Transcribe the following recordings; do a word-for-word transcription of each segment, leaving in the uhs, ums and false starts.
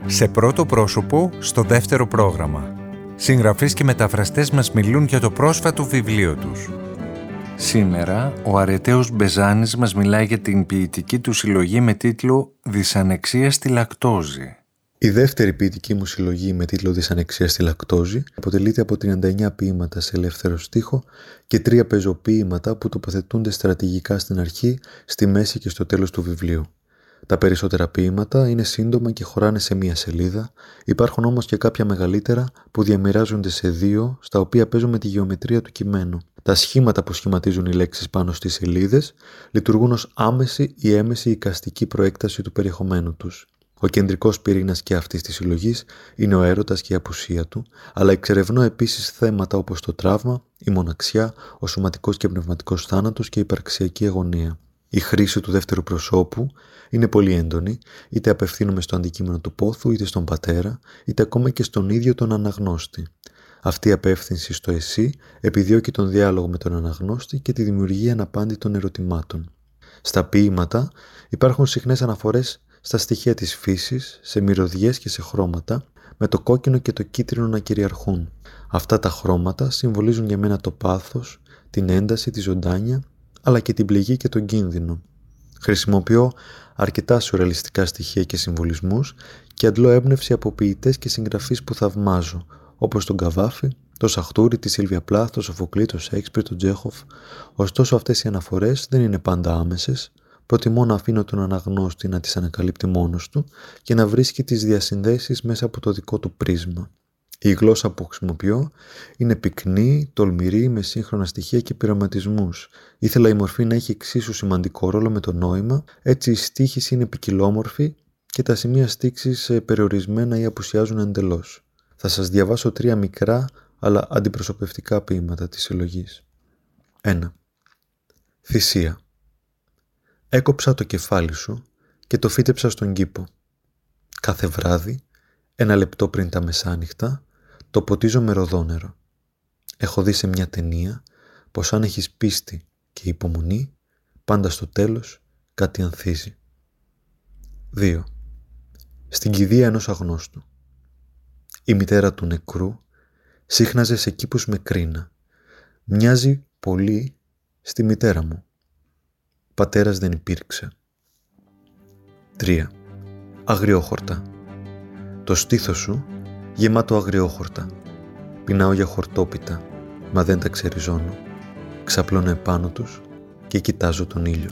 Σε πρώτο πρόσωπο, στο δεύτερο πρόγραμμα. Συγγραφείς και μεταφραστές μας μιλούν για το πρόσφατο βιβλίο τους. Σήμερα, ο Αρετέος Μπεζάνης μας μιλάει για την ποιητική του συλλογή με τίτλο «Δυσανεξία στη λακτόζη». Η δεύτερη ποιητική μου συλλογή με τίτλο «Δυσανεξία στη λακτόζη» αποτελείται από τριάντα εννέα ποίηματα σε ελεύθερο στίχο και τρία πεζοποίηματα που τοποθετούνται στρατηγικά στην αρχή, στη μέση και στο τέλος του βιβλίου. Τα περισσότερα ποίηματα είναι σύντομα και χωράνε σε μία σελίδα, υπάρχουν όμως και κάποια μεγαλύτερα που διαμοιράζονται σε δύο, στα οποία παίζω με τη γεωμετρία του κειμένου. Τα σχήματα που σχηματίζουν οι λέξεις πάνω στις σελίδες λειτουργούν ως άμεση ή έμεση εικαστική προέκταση του περιεχομένου τους. Ο κεντρικός πυρήνας και αυτής της συλλογής είναι ο έρωτας και η απουσία του, αλλά εξερευνώ επίσης θέματα όπως το τραύμα, η μοναξιά, ο σωματικός και πνευματικός θάνατος και η υπαρξιακή αγωνία. Η χρήση του δεύτερου προσώπου είναι πολύ έντονη, είτε απευθύνομαι στο αντικείμενο του πόθου, είτε στον πατέρα, είτε ακόμα και στον ίδιο τον αναγνώστη. Αυτή η απεύθυνση στο εσύ επιδιώκει τον διάλογο με τον αναγνώστη και τη δημιουργία αναπάντητων ερωτημάτων. Στα ποίηματα υπάρχουν συχνές αναφορές στα στοιχεία της φύσης, σε μυρωδιές και σε χρώματα, με το κόκκινο και το κίτρινο να κυριαρχούν. Αυτά τα χρώματα συμβολίζουν για μένα το πάθος, την ένταση, τη ζωντάνια, αλλά και την πληγή και τον κίνδυνο. Χρησιμοποιώ αρκετά σουρεαλιστικά στοιχεία και συμβολισμούς και αντλώ έμπνευση από ποιητές και συγγραφείς που θαυμάζω, όπως τον Καβάφη, τον Σαχτούρη, τη Σίλβια Πλάθ, τον Σοφοκλή, τον Σέξπιρ, τον Τζέχοφ. Ωστόσο αυτές οι αναφορές δεν είναι πάντα άμεσες. Προτιμώ να αφήνω τον αναγνώστη να τις ανακαλύπτει μόνος του και να βρίσκει τις διασυνδέσεις μέσα από το δικό του πρίσμα. Η γλώσσα που χρησιμοποιώ είναι πυκνή, τολμηρή, με σύγχρονα στοιχεία και πειραματισμούς. Ήθελα η μορφή να έχει εξίσου σημαντικό ρόλο με το νόημα, έτσι η στίχηση είναι ποικιλόμορφη και τα σημεία στίξης περιορισμένα ή απουσιάζουν εντελώς. Θα σας διαβάσω τρία μικρά αλλά αντιπροσωπευτικά ποίηματα της συλλογής. ένα. Θυσία. Έκοψα το κεφάλι σου και το φύτεψα στον κήπο. Κάθε βράδυ, ένα λεπτό πριν τα μεσάνυχτα, το ποτίζω με ροδόνερο. Έχω δει σε μια ταινία πως αν έχεις πίστη και υπομονή, πάντα στο τέλος κάτι ανθίζει. δύο. Στην κηδεία ενός αγνώστου. Η μητέρα του νεκρού σύχναζε σε κήπους με κρίνα. Μοιάζει πολύ στη μητέρα μου. Πατέρας δεν υπήρξε. τρία. Αγριόχορτα. Το στήθος σου γεμάτο αγριόχορτα. Πεινάω για χορτόπιτα, μα δεν τα ξεριζώνω. Ξαπλώνω επάνω τους και κοιτάζω τον ήλιο.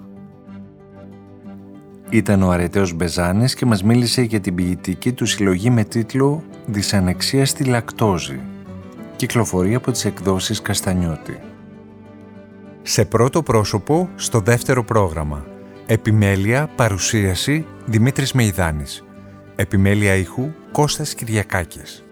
Ήταν ο Αρετέος Μπεζάνης και μας μίλησε για την ποιητική του συλλογή με τίτλο «Δυσανεξία στη λακτόζη». Κυκλοφορεί από τις εκδόσεις Καστανιώτη. Σε πρώτο πρόσωπο, στο δεύτερο πρόγραμμα. Επιμέλεια, παρουσίαση, Δημήτρης Μεϊδάνης. Επιμέλεια ήχου, Κώστας Κυριακάκης.